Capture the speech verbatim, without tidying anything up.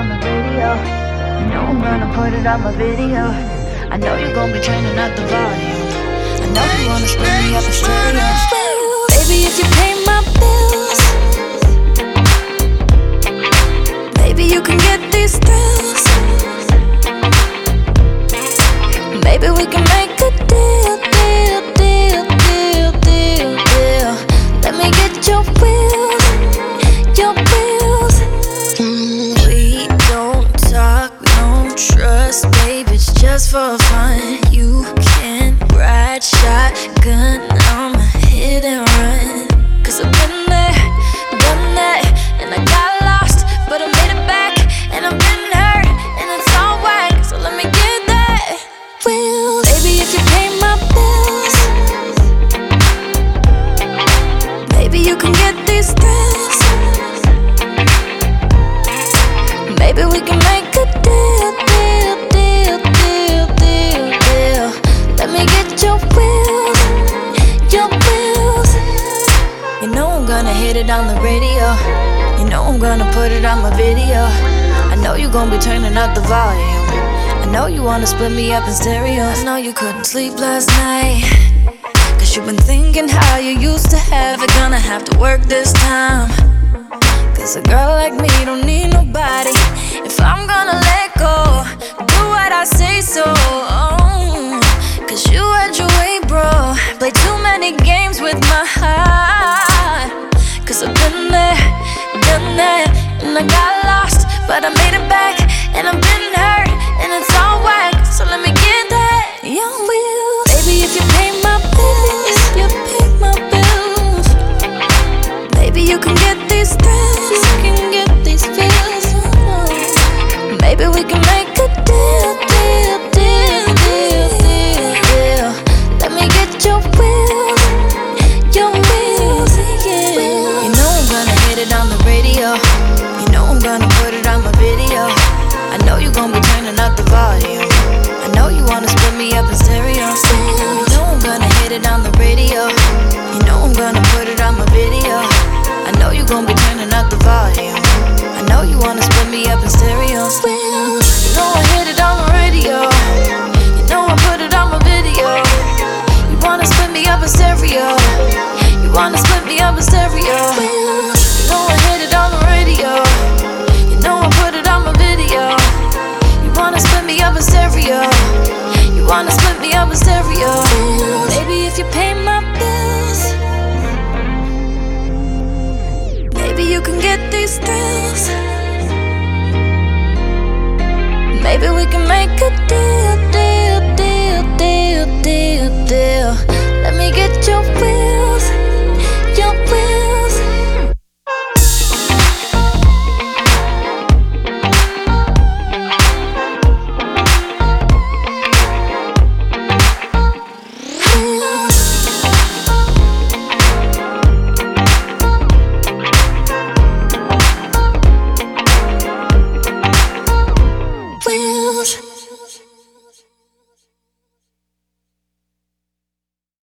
on the radio. You know I'm gonna put it on my video. I know you're gonna be turning up the volume. I know you wanna split me up in stereo. Baby, if you pay my bills, maybe you can get these thrills. Maybe we can make a deal, deal, deal, deal, deal, deal. Let me get your wheels, your wheels. We don't talk, no trust, babe, it's just for fun. You can ride shotgun, I'ma hit and run. Cause I've been there, done that, and I got lost, but I made it back. And I've been hurt, and it's all whack, so let me get that wheels. Baby, if you pay my bills, maybe you can get these thrills. Maybe we can make a deal, deal, deal, deal, deal, deal. Let me get your wheels, your wheels. You know I'm gonna hit it on the radio. You know I'm gonna put it on my video. I know you gon' be turning up the volume. I know you wanna split me up in stereo. I know you couldn't sleep last night, cause you've been thinking how you used to have it. Gonna have to work this time, cause a girl like me don't need nobody. If I'm gonna let go, do what I say so. Oh, cause you had your way, bro. Play too many games with my heart. Cause I've been there, done that, and I got lost, but I made it back. And I've been hurt, and it's all whack, so let me get that young wheel. Baby, if you pay my bills, if you pay my bills, maybe you can get these thrills, you can get these feels. Maybe we can make a deal, deal, deal, deal, deal, deal. Let me get your wheels, your wheels, yeah. You know I'm gonna hit it on the radio. You know I'm gonna put it on my video. I know you gon' be turning up the volume. I know you wanna split me up in stereo. You know I'm gonna hit it on the radio. You know I'm gonna put it on my video. I know you gon' be turning up the volume. I know you wanna split me up in stereo. You know I hit it on the radio. You know I put it on my video. You wanna split me up in stereo. You wanna split me up in stereo. You know I hit it on the radio. You know I put it on my video. You wanna split me up in stereo. You wanna split me up in stereo. Maybe if you pay my bills, maybe you can get these thrills. Maybe we can make